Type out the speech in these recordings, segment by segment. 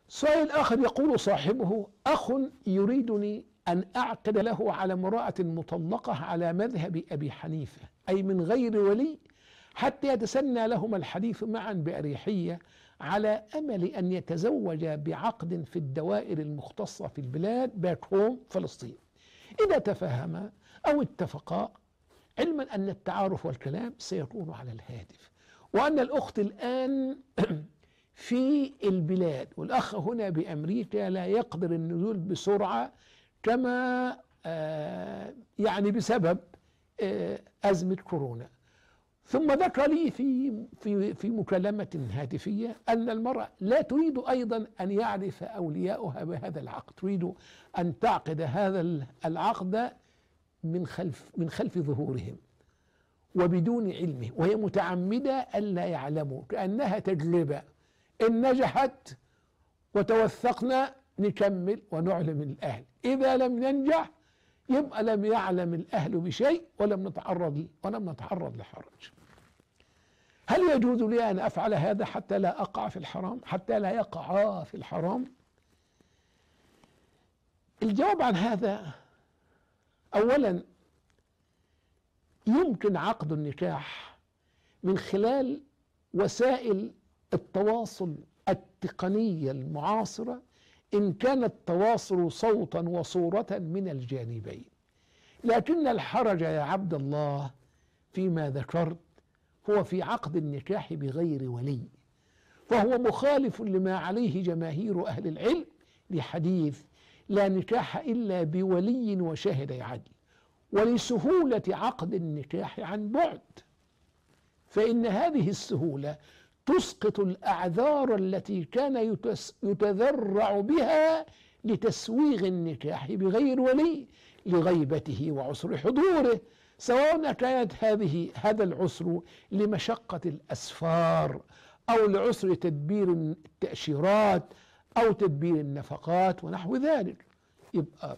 سؤال آخر يقول صاحبه: أخ يريدني أن أعقد له على امرأة مطلقة على مذهب أبي حنيفة، أي من غير ولي، حتى يتسنى لهما الحديث معا بأريحية، على أمل أن يتزوج بعقد في الدوائر المختصة في البلاد باك هوم فلسطين، إذا تفاهما أو اتفقا، علما أن التعارف والكلام سيكون على الهاتف، وأن الأخت الآن في البلاد والأخ هنا بأمريكا لا يقدر النزول بسرعة كما يعني بسبب أزمة كورونا. ثم ذكر لي في مكالمة هاتفية أن المرأة لا تريد أيضا أن يعرف أولياؤها بهذا العقد، تريد أن تعقد هذا العقد من خلف ظهورهم وبدون علمه، وهي متعمدة ألا يعلموا، كأنها تجربة، إن نجحت وتوثقنا نكمل ونعلم الأهل، إذا لم ينجح يبقى لم يعلم الأهل بشيء ولم نتعرض لحرج. هل يجوز لي أن أفعل هذا حتى لا أقع في الحرام، حتى لا يقع في الحرام؟ الجواب عن هذا: أولا، يمكن عقد النكاح من خلال وسائل التواصل التقنية المعاصرة، إن كان التواصل صوتا وصورة من الجانبين، لكن الحرج يا عبد الله فيما ذكرت هو في عقد النكاح بغير ولي، فهو مخالف لما عليه جماهير أهل العلم لحديث: لا نكاح إلا بولي وشاهدي عدل، ولسهولة عقد النكاح عن بعد، فإن هذه السهولة تسقط الأعذار التي كان يتذرع بها لتسويغ النكاح بغير ولي لغيبته وعسر حضوره، سواء كانت هذا العسر لمشقة الأسفار أو لعسر تدبير التأشيرات أو تدبير النفقات ونحو ذلك. يبقى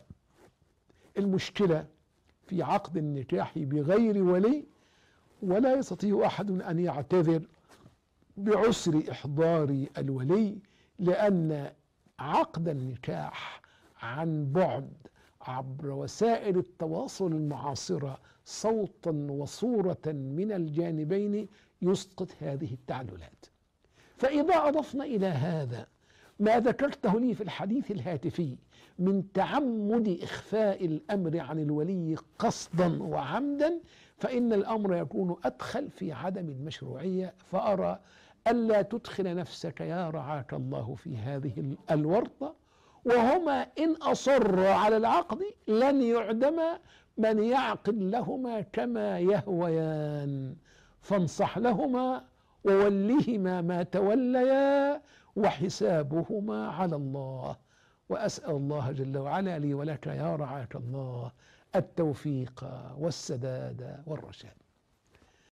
المشكلة في عقد النكاح بغير ولي، ولا يستطيع أحد أن يعتذر بعسر إحضار الولي، لأن عقد النكاح عن بعد عبر وسائل التواصل المعاصرة صوتا وصورة من الجانبين يسقط هذه التعللات. فإذا أضفنا إلى هذا ما ذكرته لي في الحديث الهاتفي من تعمد إخفاء الأمر عن الولي قصدا وعمدا، فإن الأمر يكون أدخل في عدم المشروعية. فأرى ألا تدخل نفسك يا رعاك الله في هذه الورطة، وهما إن أصر على العقد لن يعدم من يعقد لهما كما يهويان، فانصح لهما وولهما ما توليا، وحسابهما على الله. وأسأل الله جل وعلا لي ولك يا رعاك الله التوفيق والسداد والرشاد.